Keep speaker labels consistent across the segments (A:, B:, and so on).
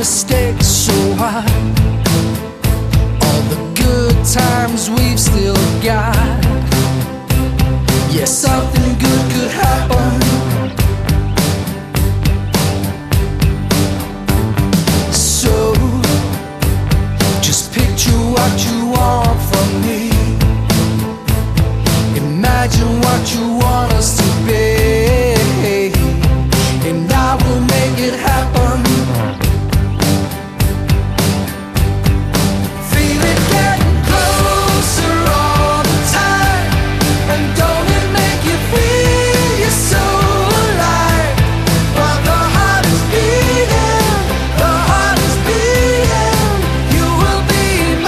A: mistakes so high, all the good times we've still got. Yeah, something good could happen. So just picture what you want from me. Imagine what you want us to be, and I will make it happen. Feel it getting closer all the time, and don't it make you feel you're so alive? While the heart is beating, the heart is beating, you will be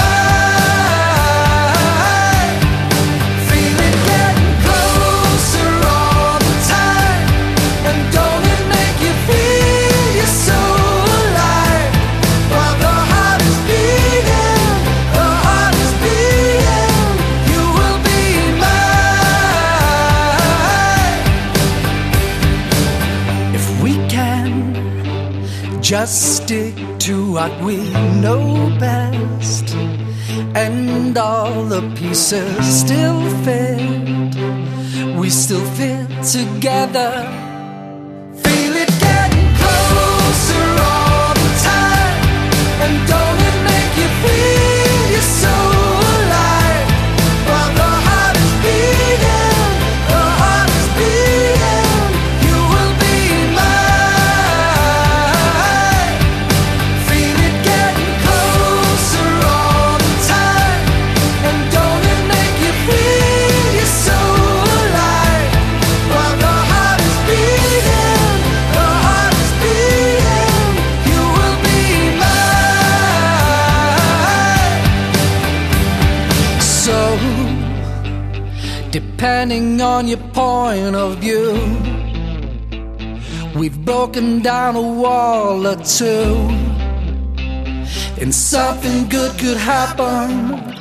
A: mine. Feel it getting closer all the time, and don't it make you feel you're so alive? While the heart is beating, the heart is beating, you will be mine. If we can just stick to what we know best, and all the pieces still fit, we still fit together. Feel it getting closer all the time, and don't it make you feel you're so alive? While the heart is beating, the heart is beating, you will be mine. Feel it getting closer all the time, and don't it make you feel you're so alive? While the heart is beating, the heart is beating, you will be mine. So, depending on your point of view, we've broken down a wall or two, and something good could happen.